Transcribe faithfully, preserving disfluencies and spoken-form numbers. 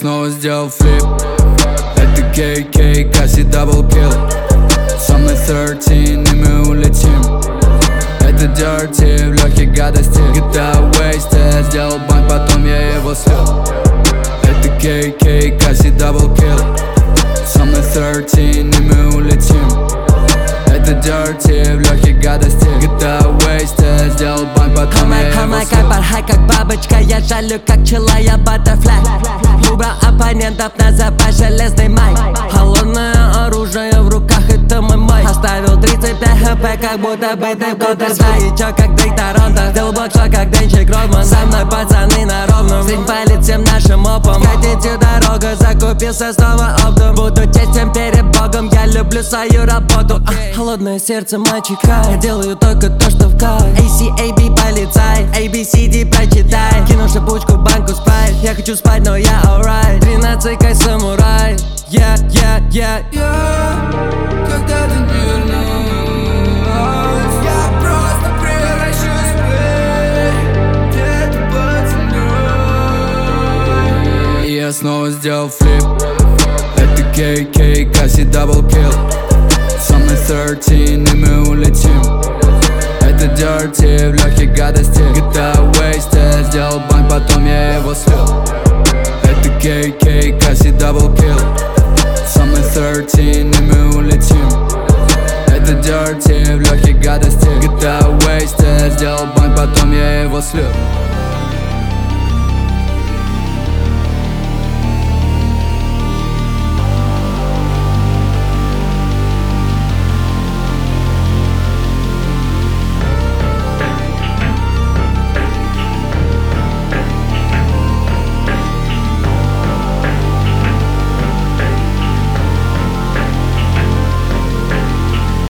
снова сделал флип. Это кей кей, Касси даблкилл. Со мной тринадцать и мы улетим. Это Dirty, в легких гадости. джи ти эй Wasted, сделал банк, потом я его слил. Это кей кей, Касси даблкилл. Со мной тринадцать и мы улетим. Это Dirty, в легких гадости. джи ти эй Wasted, сделал банк, потом я его слил. Как порхай, как бабочка, я жалю, как пчела, я баттерфляй. Любя оппонентов, называй железный майк. Холодное оружие в руках, это мой май. Оставил тридцать пять хп, как будто бы ты в Counter-Strike. Чё, как Дрейк Торонто, сделал блокшот, как Денчик Родман. Со мной пацаны на ровном, зрень палит всем нашим опом. Хотите дорога, закупился снова оптом. Буду честен перед Богом, я люблю свою работу. а, Холодное сердце мальчика, я делаю только то, что в кайф. эй си эй би полицай, эй би си ди прочитай. Кину шипучку, банку спайт. Я хочу спать, но я alright. Тринадцать кай самурай. Yeah, yeah, yeah, Я, когда ты не вернусь, я просто превращусь в пыль где-то под землей. Я снова сделал флип. Это кей кей, Касси даблкилл. Со мной тринадцать и мы улетим. Это Dirty, в легких гадости. джи ти эй Wasted, сделал банк, потом я его слил. Это кей кей, Касси даблкилл. Со мной тринадцать и мы улетим. Это Dirty, в легких гадости. джи ти эй Wasted, сделал банк, потом я его слил.